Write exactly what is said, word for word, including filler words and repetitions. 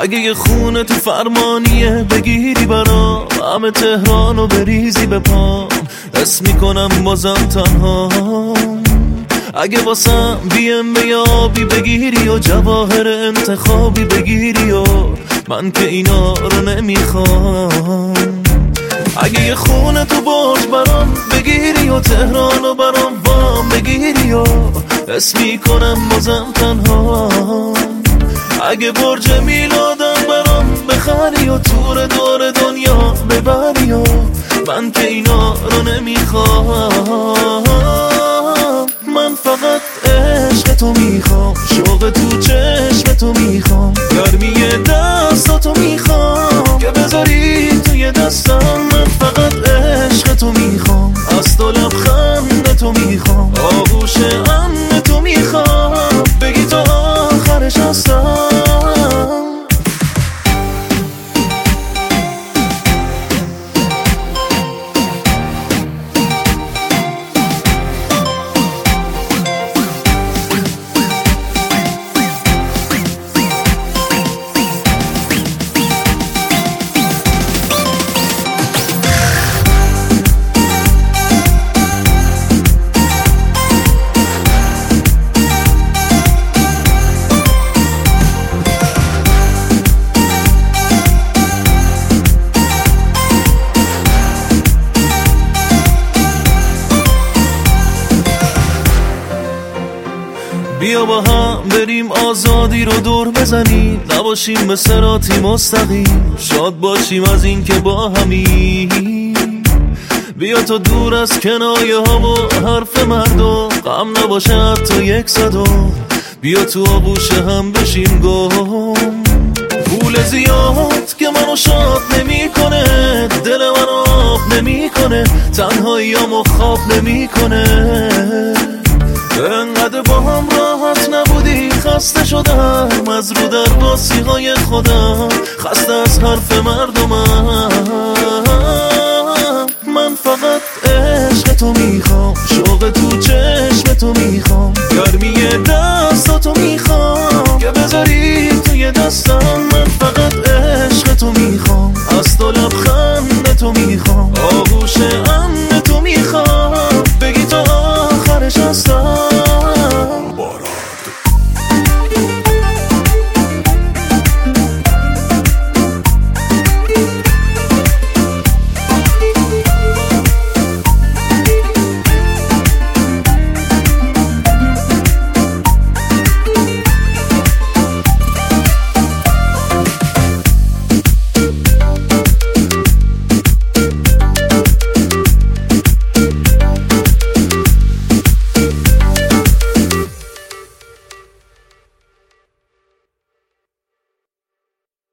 اگه یه خونه تو فرمانیه بگیری برام، همه تهرانو بریزی به پام، حس میکنم بازم تنها. اگه واسم بی ام به آبی بگیری و جواهر انتخابی بگیری و من که اینا رو نمیخوام. اگه یه خونه تو برج برام بگیری و تهرانو برام وام بگیری و حس میکنم بازم تنها. اگه برج میلادم برام بخری و تور دور دنیا ببری و من که اینا رو نمیخوام. من فقط عشق تو میخوام، شوق تو چشم تو میخوام، گرمی دستاتو میخوام که بذاری توی دستم. من فقط عشق تو میخوام، از تو لبخند تو میخوام، آغوش امن تو میخوام، بگی تا آخرش هستم. بیا با هم بریم آزادی رو دور بزنیم، نباشیم به صراطی مستقیم، شاد باشیم از این که با همیم. بیا تا دور از کنایه ها و حرف مردم، غم نباشه حتی یک صدم، بیا تو آغوش هم بشیم گم. پول زیاد که منو شاد نمی کنه، دل منو آب نمی کنه، تنهاییامو خواب نمی کنه. انقدر با هم راحت نبودی، خسته شدم از رو در باسی های خودم، خسته از حرف مردمم.